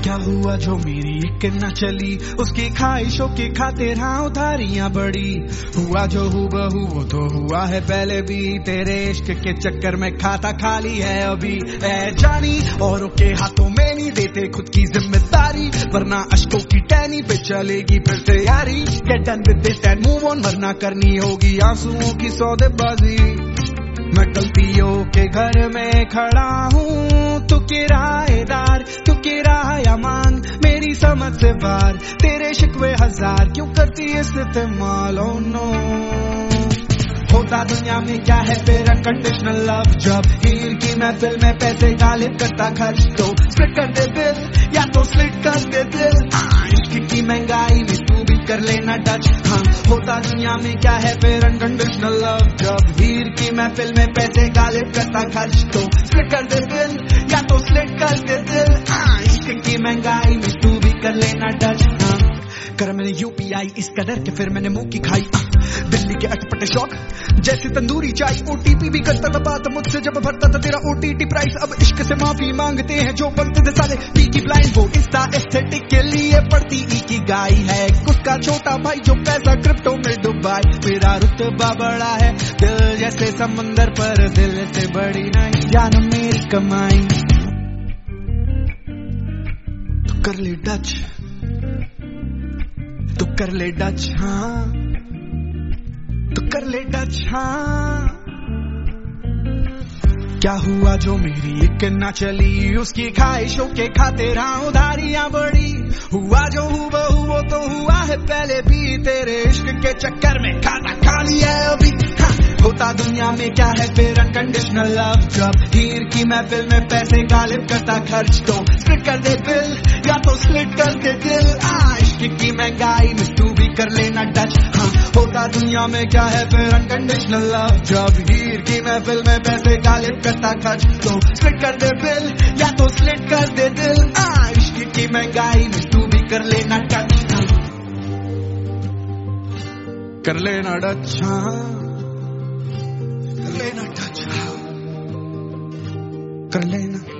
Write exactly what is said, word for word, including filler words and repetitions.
क्या हुआ जो मेरी एक न चली, उसकी ख्वाहिशों के खातिर हाँ उधारियां बढ़ी। हुआ जो हूबहू वो तो हुआ है पहले भी, तेरे इश्क के चक्कर में खाता खाली है अभी। ऐ जानी औरों के हाथों में नहीं देते खुद की जिम्मेदारी, वरना अश्कों की टहनी पे चलेगी फिर तैयारी। Get done with this and move on, वरना करनी होगी आंसुओं की सौदेबाजी। मैं गलतियों के घर में खड़ा हूँ, तू किराएदार, तू किराया मांग मेरी समझ से बाहर। तेरे शिकवे हजार क्यों करती है इस्तेमाल, ओ नो। होता दुनिया में क्या है फिर अनकंडीशनल लव, जब हीर की महफिल में पैसे गालिब करता खर्च। तो स्प्लिट कर दे बिल या तो स्प्लिट कर दे दिल, इश्क की महंगाई में तू भी कर लेना टच। हाँ, होता दुनिया में क्या है फिर अनकंडीशनल लव, जब हीर की महफिल में पैसे गालिब करता खर्च। तो स्प्लिट कर दे बिल या तो स्प्लिट कर दे दिल, इश्क की महंगाई में तू भी कर लेना टच। हाँ, कर मैंने यूपीआई इस कदर के फिर मैंने मुंह की खाई। दिल्ली के अटपटे शौक जैसे तंदूरी चाय, ओटीपी भी करता था बात मुझसे जब भरता था तेरा ओटीटी प्राइस। अब इश्क से माफी मांगते हैं जो बनते थे साले पीकी ब्लाइंड। वो इंस्टा एस्थेटिक के लिए पड़ती ई की गाय है, उसका छोटा भाई जो पैसा क्रिप्टो में डुबाए। मेरा रुतबा बड़ा है दिल जैसे समंदर पर, दिल से बड़ी नहीं जान मेरी कमाई। तू कर ले डच, तू कर ले डच, हाँ तू कर ले डच, हाँ। क्या हुआ जो मेरी एक ना चली, उसकी ख्वाहिशों के खातिर हाँ उधारियां बढ़ी। हुआ जो हूबहू वो तो हुआ है पहले भी, तेरे इश्क के चक्कर में खाता खाली है अभी। हाँ, होता दुनिया में क्या है फिर अनकंडीशनल लव, जब हीर की महफिल में पैसे गालिब करता खर्च। तो स्प्लिट कर दे बिल या तो स्प्लिट कर दे दिल, इश्क की महंगाई में तू भी कर लेना टच। हाँ, होता दुनिया में क्या है फिर अनकंडीशनल लव, जब हीर की महफिल में पैसे गालिब करता खर्च। तो स्प्लिट कर दे बिल या तो स्प्लिट कर दे दिल, इश्क की महंगाई में तू भी कर लेना टच। कर लेना टच, हाँ कर लेना टच, कर लेना।